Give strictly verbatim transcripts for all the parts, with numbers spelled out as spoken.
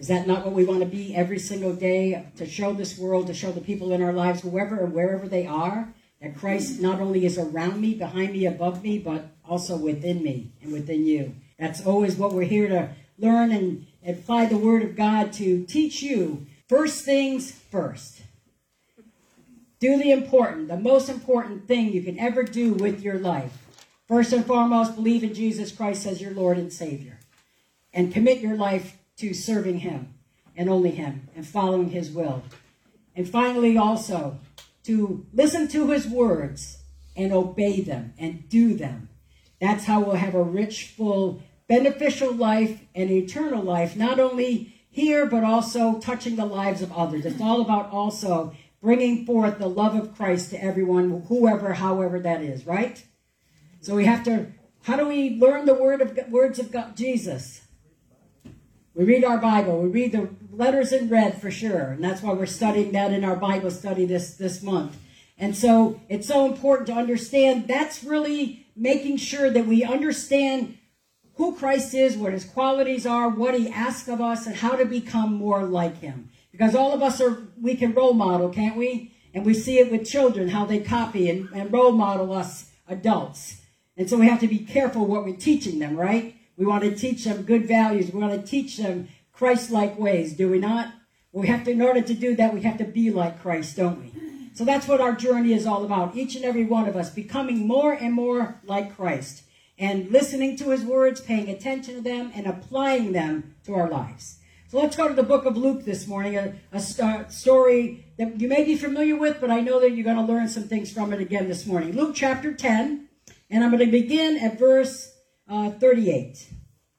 Is that not what we want to be every single day, to show this world, to show the people in our lives, whoever or wherever they are, that Christ not only is around me, behind me, above me, but also within me and within you? That's always what we're here to learn and apply the Word of God to teach you. First things first. Do the important, the most important thing you can ever do with your life. First and foremost, believe in Jesus Christ as your Lord and Savior. And commit your life to serving Him and only Him and following His will. And finally also, to listen to His words and obey them and do them. That's how we'll have a rich, full, beneficial life and eternal life, not only here, but also touching the lives of others. It's all about also bringing forth the love of Christ to everyone, whoever, however that is, right? So we have to, how do we learn the word of words of God, Jesus? We read our Bible. We read the letters in red for sure. And that's why we're studying that in our Bible study this, this month. And so it's so important to understand that's really making sure that we understand who Christ is, what His qualities are, what He asks of us, and how to become more like Him. Because all of us are, we can role model, can't we? And we see it with children, how they copy and, and role model us adults. And so we have to be careful what we're teaching them, right? We want to teach them good values. We want to teach them Christ-like ways, do we not? We have to, in order to do that, we have to be like Christ, don't we? So that's what our journey is all about. Each and every one of us becoming more and more like Christ and listening to His words, paying attention to them, and applying them to our lives. So let's go to the book of Luke this morning, a, a st- story that you may be familiar with, but I know that you're going to learn some things from it again this morning. Luke chapter ten. And I'm going to begin at verse uh, thirty-eight.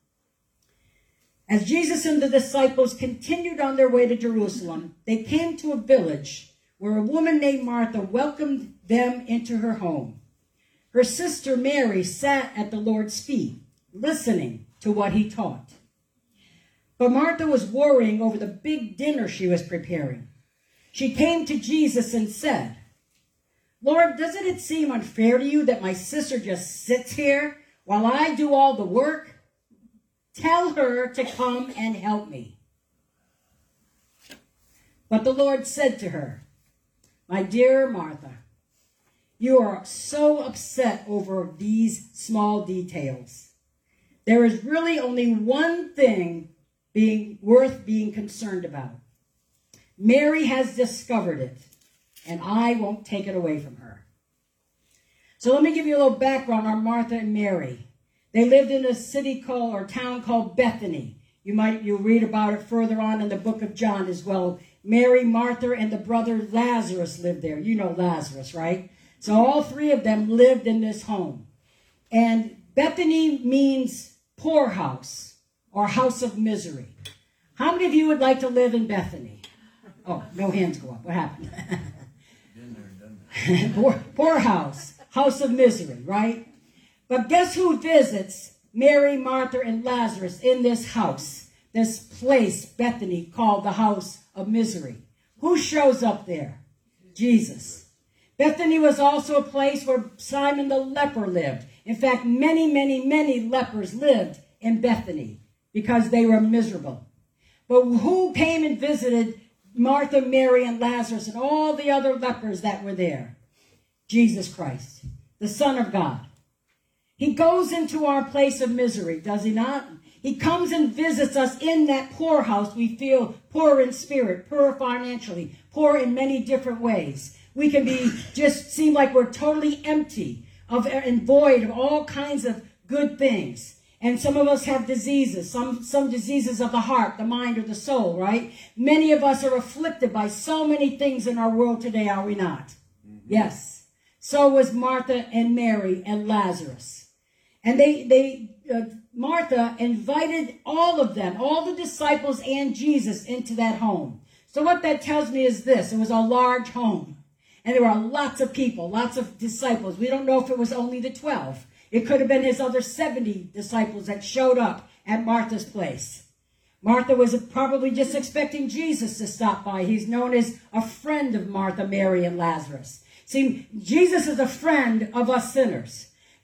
As Jesus and the disciples continued on their way to Jerusalem, they came to a village where a woman named Martha welcomed them into her home. Her sister Mary sat at the Lord's feet, listening to what He taught. But Martha was worrying over the big dinner she was preparing. She came to Jesus and said, "Lord, doesn't it seem unfair to you that my sister just sits here while I do all the work? Tell her to come and help me." But the Lord said to her, "My dear Martha, you are so upset over these small details. There is really only one thing being worth being concerned about. Mary has discovered it, and I won't take it away from her." So let me give you a little background on Martha and Mary. They lived in a city called, or town called Bethany. You might, you'll read about it further on in the book of John as well. Mary, Martha, and the brother Lazarus lived there. You know Lazarus, right? So all three of them lived in this home. And Bethany means poorhouse or house of misery. How many of you would like to live in Bethany? Oh, no hands go up. What happened? Poor, poorhouse, house of misery, right? But guess who visits Mary, Martha, and Lazarus in this house, this place, Bethany, called the house of misery? Who shows up there? Jesus. Bethany was also a place where Simon the leper lived. In fact, many, many, many lepers lived in Bethany because they were miserable. But who came and visited Martha, Mary, and Lazarus, and all the other lepers that were there? Jesus Christ, the Son of God. He goes into our place of misery, does He not? He comes and visits us in that poorhouse. We feel poor in spirit, poor financially, poor in many different ways. We can be just seem like we're totally empty of and void of all kinds of good things. And some of us have diseases, some, some diseases of the heart, the mind, or the soul, right? Many of us are afflicted by so many things in our world today, are we not? Mm-hmm. Yes. So was Martha and Mary and Lazarus. And they, they uh, Martha invited all of them, all the disciples and Jesus into that home. So what that tells me is this. It was a large home. And there were lots of people, lots of disciples. We don't know if it was only the twelve. It could have been his other seventy disciples that showed up at Martha's place. Martha was probably just expecting Jesus to stop by. He's known as a friend of Martha, Mary, and Lazarus. See, Jesus is a friend of us sinners.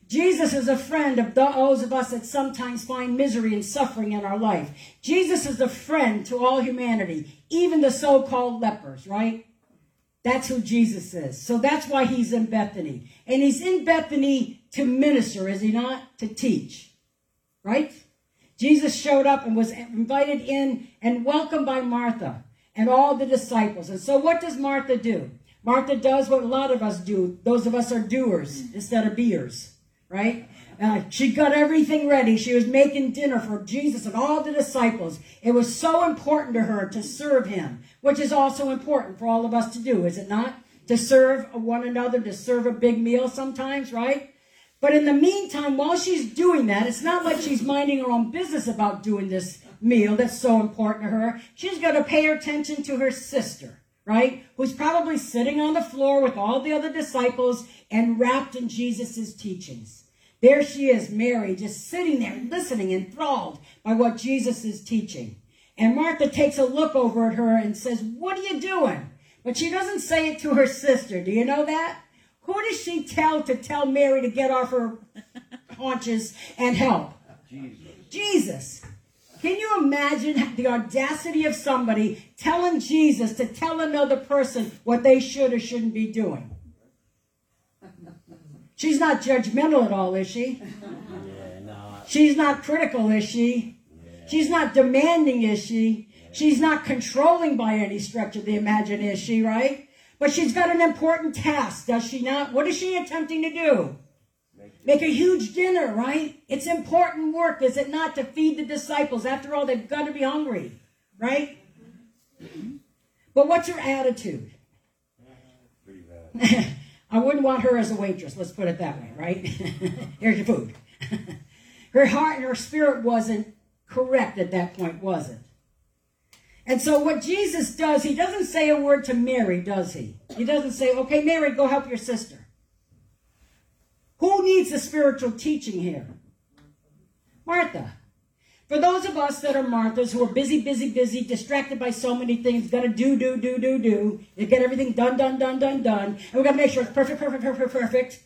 Jesus is a friend of those of us that sometimes find misery and suffering in our life. Jesus is a friend to all humanity, even the so-called lepers, right? That's who Jesus is. So that's why he's in Bethany. And he's in Bethany to minister, is he not? To teach, right? Jesus showed up and was invited in and welcomed by Martha and all the disciples. And so what does Martha do? Martha does what a lot of us do. Those of us are doers instead of beers, right? Uh, she got everything ready. She was making dinner for Jesus and all the disciples. It was so important to her to serve him, which is also important for all of us to do, is it not? To serve one another, to serve a big meal sometimes, right? But in the meantime, while she's doing that, it's not like she's minding her own business about doing this meal that's so important to her. She's got to pay attention to her sister, right? Who's probably sitting on the floor with all the other disciples and wrapped in Jesus' teachings. There she is, Mary, just sitting there listening, enthralled by what Jesus is teaching. And Martha takes a look over at her and says, "What are you doing?" But she doesn't say it to her sister. Do you know that? Who does she tell to tell Mary to get off her haunches and help? Jesus. Jesus. Can you imagine the audacity of somebody telling Jesus to tell another person what they should or shouldn't be doing? She's not judgmental at all, is she? Yeah, no. She's not critical, is she? Yeah. She's not demanding, is she? Yeah. She's not controlling by any stretch of the imagination, is she, right? But she's got an important task, does she not? What is she attempting to do? Make a huge dinner, right? It's important work, is it not, to feed the disciples? After all, they've got to be hungry, right? But what's her attitude? Pretty bad. I wouldn't want her as a waitress, let's put it that way, right? Here's your food. Her heart and her spirit wasn't correct at that point, was it? And so what Jesus does, he doesn't say a word to Mary, does he? He doesn't say, okay, Mary, go help your sister. Who needs the spiritual teaching here? Martha. For those of us that are Marthas, who are busy, busy, busy, distracted by so many things, got to do, do, do, do, do, you get everything done, done, done, done, done, and we've got to make sure it's perfect, perfect, perfect, perfect.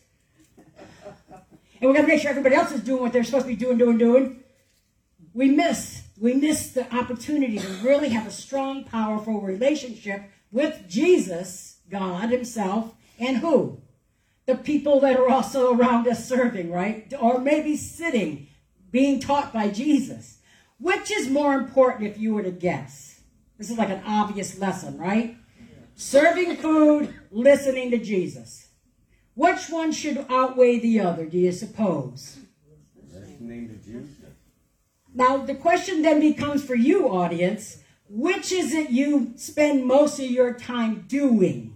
And we've got to make sure everybody else is doing what they're supposed to be doing, doing, doing. We miss, we miss the opportunity to really have a strong, powerful relationship with Jesus, God himself, and who? The people that are also around us serving, right? Or maybe sitting, being taught by Jesus. Which is more important if you were to guess? This is like an obvious lesson, right? Serving food, listening to Jesus. Which one should outweigh the other, do you suppose? Listening to Jesus. Now, the question then becomes for you, audience, which is it you spend most of your time doing?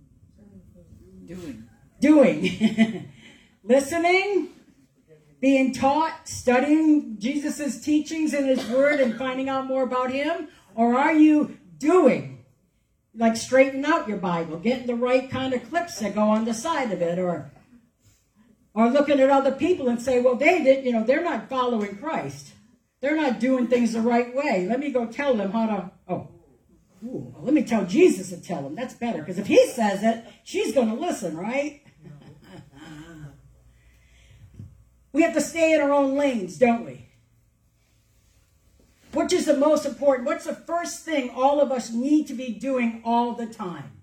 Doing. Doing. Listening? Being taught, studying Jesus' teachings and his word and finding out more about him? Or are you doing? Like straightening out your Bible, getting the right kind of clips that go on the side of it, or or looking at other people and say, well, they did, you know, they're not following Christ. They're not doing things the right way. Let me go tell them how to, oh, ooh, let me tell Jesus to tell them. That's better, because if he says it, she's going to listen, right? We have to stay in our own lanes, don't we? Which is the most important? What's the first thing all of us need to be doing all the time?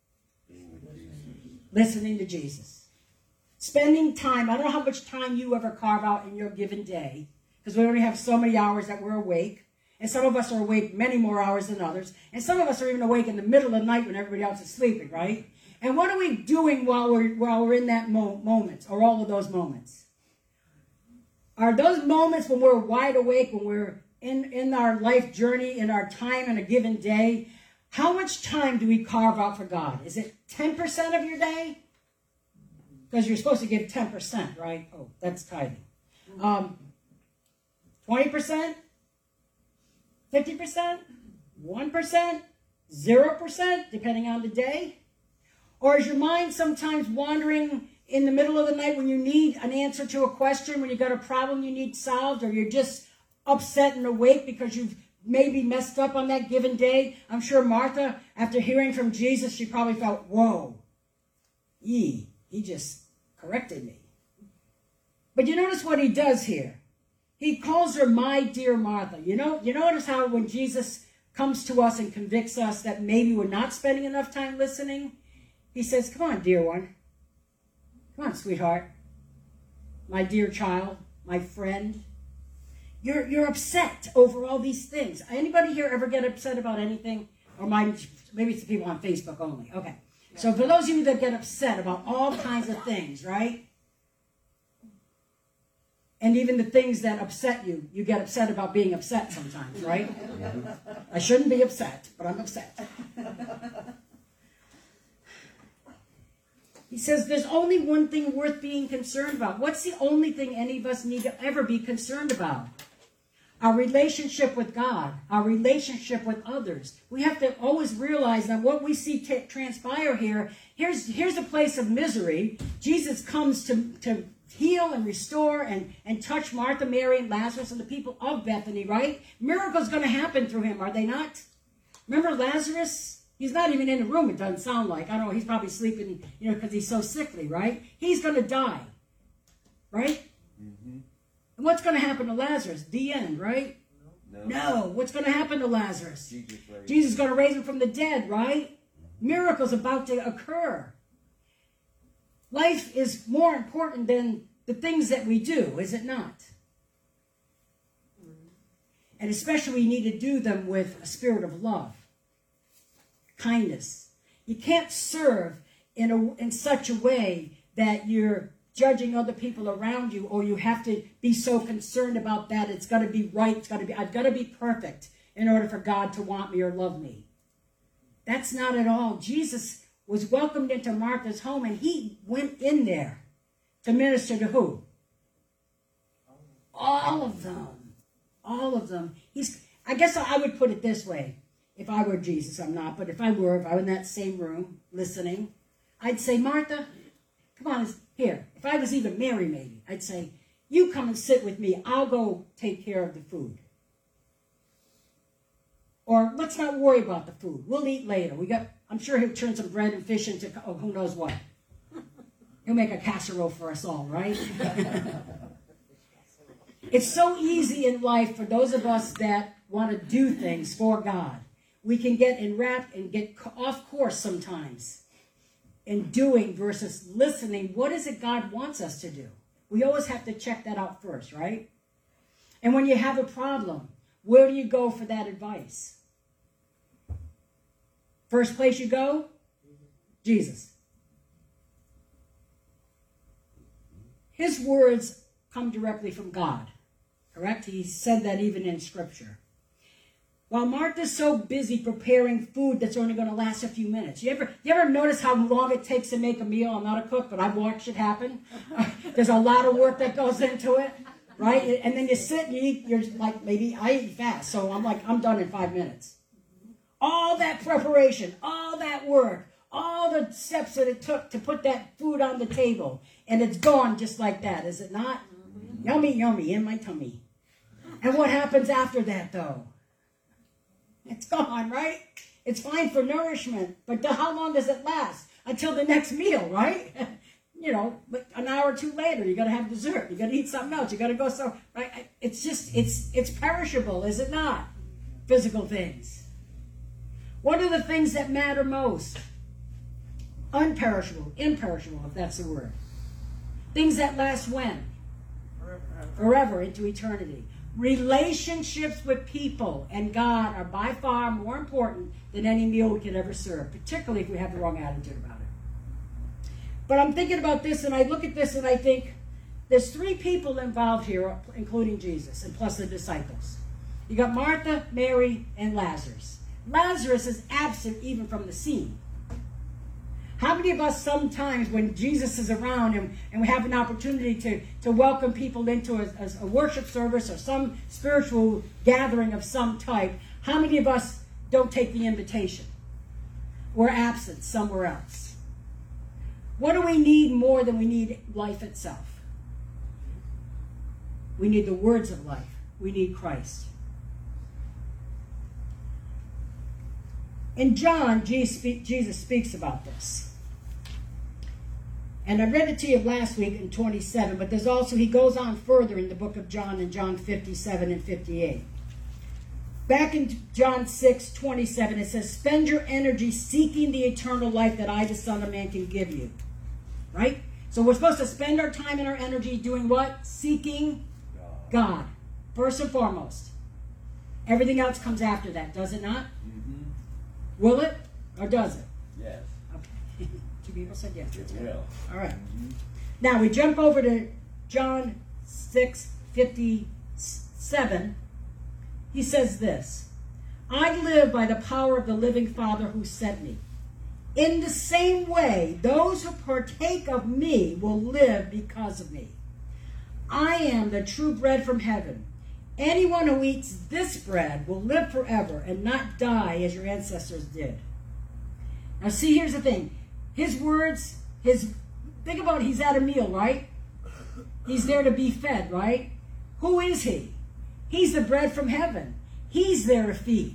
Listening to Jesus. Spending time. I don't know how much time you ever carve out in your given day, because we only have so many hours that we're awake. And some of us are awake many more hours than others. And some of us are even awake in the middle of the night when everybody else is sleeping, right? And what are we doing while we're, while we're in that mo- moment, or all of those moments? Are those moments when we're wide awake, when we're in, in our life journey, in our time in a given day, how much time do we carve out for God? Is it ten percent of your day? Because you're supposed to give ten percent, right? Oh, that's tithing. Um, twenty percent? fifty percent? one percent? zero percent, depending on the day? Or is your mind sometimes wandering in the middle of the night when you need an answer to a question, when you've got a problem you need solved, or you're just upset and awake because you've maybe messed up on that given day? I'm sure Martha, after hearing from Jesus, she probably felt, whoa, yee, he just corrected me. But you notice what he does here. He calls her my dear Martha. You know, you notice how when Jesus comes to us and convicts us that maybe we're not spending enough time listening, he says, come on, dear one. Come on, sweetheart. My dear child, my friend. You're, you're upset over all these things. Anybody here ever get upset about anything? Or my, maybe it's the people on Facebook only. Okay. So for those of you that get upset about all kinds of things, right? And even the things that upset you, you get upset about being upset sometimes, right? I shouldn't be upset, but I'm upset. He says there's only one thing worth being concerned about. What's the only thing any of us need to ever be concerned about? Our relationship with God, our relationship with others. We have to always realize that what we see t- transpire here, here's, here's a place of misery. Jesus comes to, to heal and restore and, and touch Martha, Mary, and Lazarus and the people of Bethany, right? Miracles going to happen through him, are they not? Remember Lazarus? He's not even in the room, it doesn't sound like. I don't know, he's probably sleeping, you know, because he's so sickly, right? He's going to die, right? Mm-hmm. And what's going to happen to Lazarus? The end, right? No. No. What's going to happen to Lazarus? Jesus, Jesus is going to raise him from the dead, right? Miracles about to occur. Life is more important than the things that we do, is it not? And especially we need to do them with a spirit of love. Kindness. You can't serve in a, in such a way that you're judging other people around you, or you have to be so concerned about that. It's got to be right. It's got to be. I've got to be perfect in order for God to want me or love me. That's not at all. Jesus was welcomed into Martha's home, and he went in there to minister to who? All of them. All of them. He's. I guess I would put it this way. If I were Jesus, I'm not, but if I were, if I were in that same room listening, I'd say, Martha, come on, here. If I was even Mary, maybe, I'd say, you come and sit with me. I'll go take care of the food. Or let's not worry about the food. We'll eat later. We got. I'm sure he'll turn some bread and fish into, oh, who knows what. He'll make a casserole for us all, right? It's so easy in life for those of us that want to do things for God. We can get enwrapped and get off course sometimes in doing versus listening. What is it God wants us to do? We always have to check that out first, right? And when you have a problem, where do you go for that advice? First place you go? Jesus. His words come directly from God, correct? He said that even in Scripture. While Martha's so busy preparing food that's only going to last a few minutes. You ever, you ever notice how long it takes to make a meal? I'm not a cook, but I've watched it happen. There's a lot of work that goes into it, right? And then you sit and you eat, you're like, maybe I eat fast, so I'm like, I'm done in five minutes. All that preparation, all that work, all the steps that it took to put that food on the table, and it's gone just like that, is it not? Mm-hmm. Yummy, yummy, in my tummy. And what happens after that, though? It's gone, right? It's fine for nourishment, but how long does it last? Until the next meal, right? You know, an hour or two later, you got to have dessert. You got to eat something else. You got to go so, right? It's just, it's it's perishable, is it not? Physical things. What are the things that matter most? Unperishable, imperishable, if that's the word. Things that last when? Forever. Forever, into eternity. Relationships with people and God are by far more important than any meal we could ever serve, particularly if we have the wrong attitude about it. But I'm thinking about this, and I look at this, and I think there's three people involved here, including Jesus, and plus the disciples. You got Martha, Mary, and Lazarus. Lazarus is absent even from the scene. How many of us sometimes when Jesus is around and, and we have an opportunity to, to welcome people into a, a, a worship service or some spiritual gathering of some type, how many of us don't take the invitation? We're absent somewhere else. What do we need more than we need life itself? We need the words of life. We need Christ. In John, Jesus speaks about this. And I read it to you last week in twenty-seven, but there's also, he goes on further in the book of John in John fifty-seven and fifty-eight. Back in John six twenty-seven, it says, spend your energy seeking the eternal life that I, the Son of Man, can give you. Right? So we're supposed to spend our time and our energy doing what? Seeking God. First and foremost. Everything else comes after that, does it not? Mm-hmm. Will it? Or does it? Yes. Okay. Two people said yes. It will. All right. Mm-hmm. Now we jump over to John six fifty-seven. He says this, I live by the power of the living Father who sent me. In the same way, those who partake of me will live because of me. I am the true bread from heaven. Anyone who eats this bread will live forever and not die as your ancestors did. Now see, here's the thing. His words, his think about it, he's at a meal, right? He's there to be fed, right? Who is he? He's the bread from heaven. He's there to feed.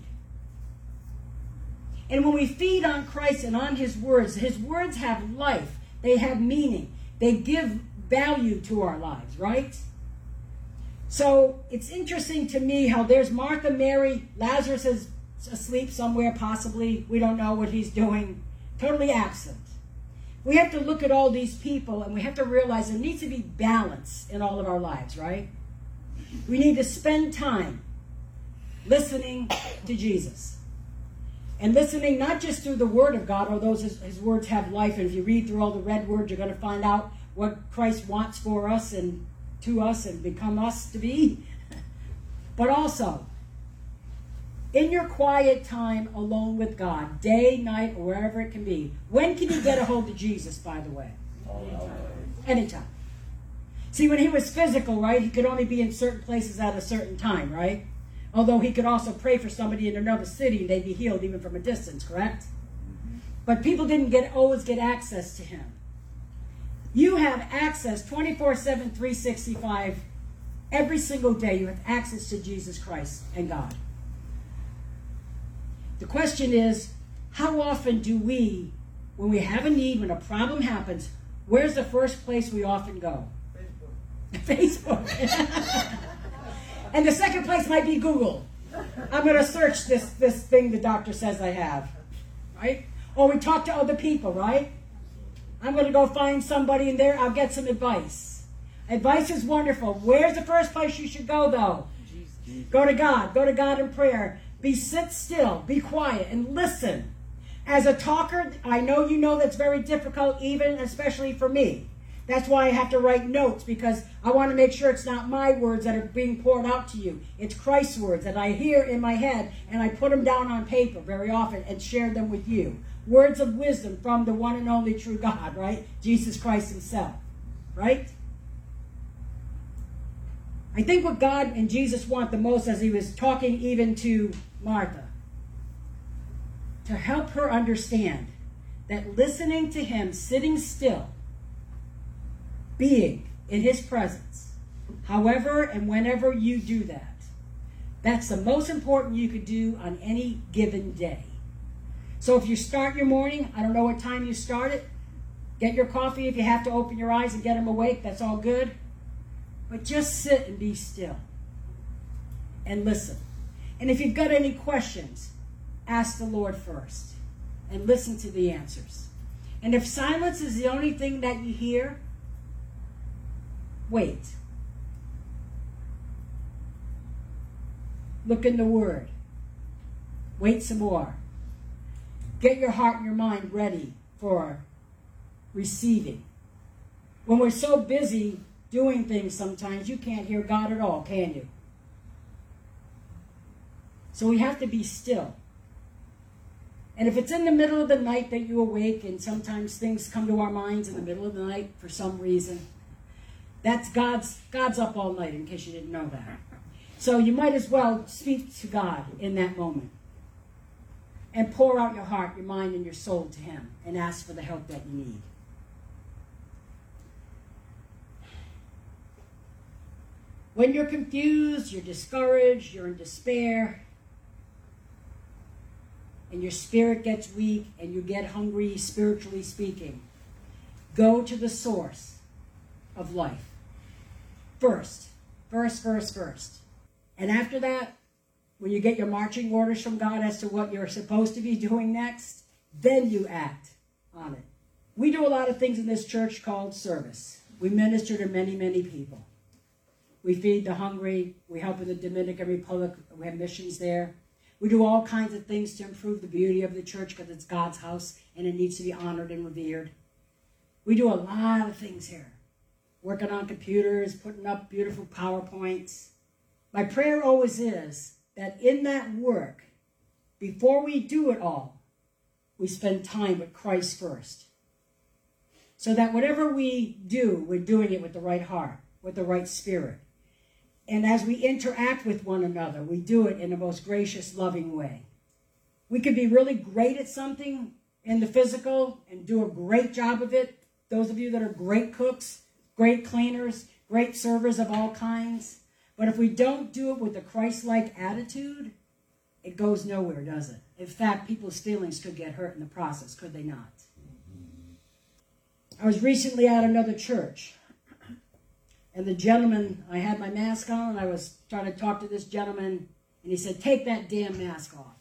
And when we feed on Christ and on his words, his words have life. They have meaning. They give value to our lives, right? So it's interesting to me how there's Martha, Mary, Lazarus is asleep somewhere possibly. We don't know what he's doing. Totally absent. We have to look at all these people and we have to realize there needs to be balance in all of our lives, right? We need to spend time listening to Jesus. And listening not just through the Word of God, although his, his words have life. And if you read through all the red words, you're going to find out what Christ wants for us and to us and become us to be. But also, in your quiet time alone with God, day, night, or wherever it can be, when can you get a hold of Jesus, by the way? Anytime. Anytime. See, when he was physical, right, he could only be in certain places at a certain time, right? Although he could also pray for somebody in another city and they'd be healed even from a distance, correct? Mm-hmm. But people didn't get always get access to him. You have access twenty-four seven, three sixty-five. Every single day you have access to Jesus Christ and God. The question is, how often do we, when we have a need, when a problem happens, where's the first place we often go? Facebook. Facebook. And the second place might be Google. I'm going to search this, this thing the doctor says I have. Right? Or we talk to other people, right? I'm going to go find somebody in there. I'll get some advice. Advice is wonderful. Where's the first place you should go, though? Jesus. Go to God. Go to God in prayer. Be sit still. Be quiet and listen. As a talker, I know you know that's very difficult, even especially for me. That's why I have to write notes, because I want to make sure it's not my words that are being poured out to you. It's Christ's words that I hear in my head, and I put them down on paper very often and share them with you. Words of wisdom from the one and only true God, right? Jesus Christ himself, right? I think what God and Jesus want the most, as he was talking even to Martha, to help her understand that listening to him, sitting still, being in his presence, however and whenever you do that, that's the most important you could do on any given day. So if you start your morning, I don't know what time you start it, get your coffee. If you have to open your eyes and get them awake, that's all good. But just sit and be still and listen. And if you've got any questions, ask the Lord first and listen to the answers. And if silence is the only thing that you hear, wait. Look in the Word. Wait some more. Get your heart and your mind ready for receiving. When we're so busy doing things sometimes, you can't hear God at all, can you? So we have to be still. And if it's in the middle of the night that you awake, and sometimes things come to our minds in the middle of the night for some reason, that's God's, God's up all night, in case you didn't know that. So you might as well speak to God in that moment. And pour out your heart, your mind, and your soul to him. And ask for the help that you need. When you're confused, you're discouraged, you're in despair, and your spirit gets weak, and you get hungry, spiritually speaking, Go to the source of life. First. First, first, first. And after that, when you get your marching orders from God as to what you're supposed to be doing next, then you act on it. We do a lot of things in this church called service. We minister to many, many people. We feed the hungry. We help in the Dominican Republic. We have missions there. We do all kinds of things to improve the beauty of the church because it's God's house and it needs to be honored and revered. We do a lot of things here. Working on computers, putting up beautiful PowerPoints. My prayer always is that in that work, before we do it all, we spend time with Christ first. So that whatever we do, we're doing it with the right heart, with the right spirit. And as we interact with one another, we do it in the most gracious, loving way. We could be really great at something in the physical and do a great job of it. Those of you that are great cooks, great cleaners, great servers of all kinds. But if we don't do it with a Christ-like attitude, it goes nowhere, does it? In fact, people's feelings could get hurt in the process, could they not? I was recently at another church, and the gentleman, I had my mask on, and I was trying to talk to this gentleman, and he said, take that damn mask off.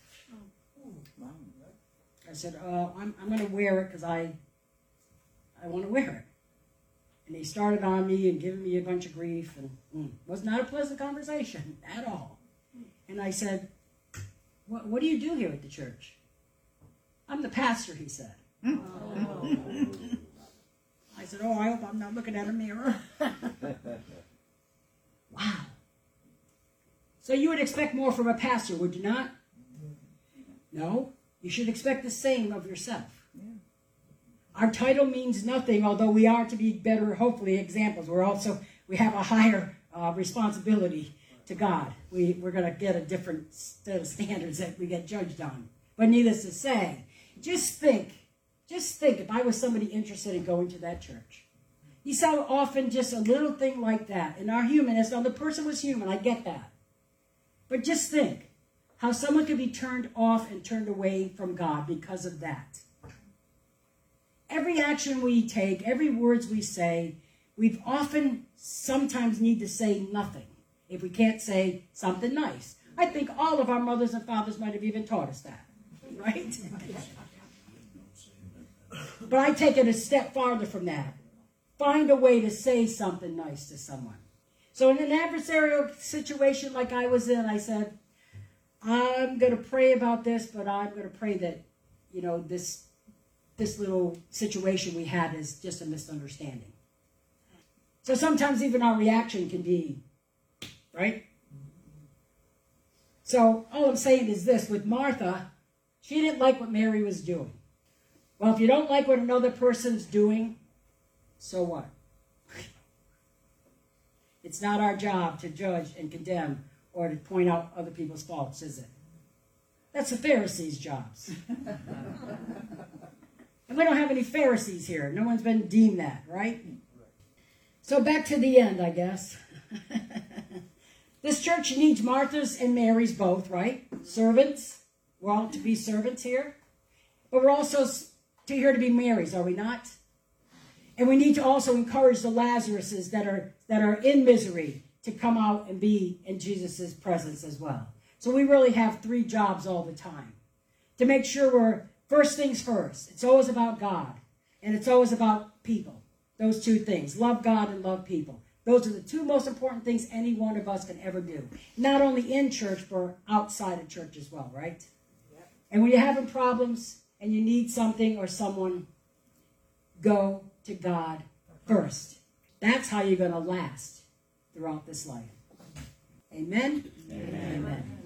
I said, oh, I'm, I'm going to wear it because I, I want to wear it. And he started on me and giving me a bunch of grief, and mm, was not a pleasant conversation at all. And I said, what, what do you do here at the church? I'm the pastor, he said. Oh. I said, oh, I hope I'm not looking at a mirror. Wow. So you would expect more from a pastor, would you not? No. You should expect the same of yourself. Yeah. Our title means nothing, although we are to be better, hopefully, examples. We're also, we have a higher uh, responsibility to God. We, we're going to get a different set of standards that we get judged on. But needless to say, just think, just think if I was somebody interested in going to that church. You saw often just a little thing like that. In our humanness, now the person was human, I get that. But just think how someone could be turned off and turned away from God because of that. Every action we take, every words we say, we've often sometimes need to say nothing if we can't say something nice. I think all of our mothers and fathers might have even taught us that, right? But I take it a step farther from that. Find a way to say something nice to someone. So in an adversarial situation like I was in, I said, I'm going to pray about this, but I'm going to pray that, you know, this this little situation we had is just a misunderstanding. So sometimes even our reaction can be, right? So all I'm saying is this, with Martha, she didn't like what Mary was doing. Well, if you don't like what another person's doing, so what? It's not our job to judge and condemn or to point out other people's faults, is it? That's the Pharisees' jobs. And we don't have any Pharisees here. No one's been deemed that, right? So back to the end, I guess. This church needs Martha's and Mary's both, right? Servants. We're all to be servants here. But we're also to here to be Mary's, are we not? And we need to also encourage the Lazaruses that are, that are in misery to come out and be in Jesus' presence as well. So we really have three jobs all the time. To make sure we're, first things first. It's always about God. And it's always about people. Those two things. Love God and love people. Those are the two most important things any one of us can ever do. Not only in church, but outside of church as well, right? Yep. And when you're having problems and you need something or someone, go to God first. That's how you're going to last throughout this life. Amen? Amen. Amen.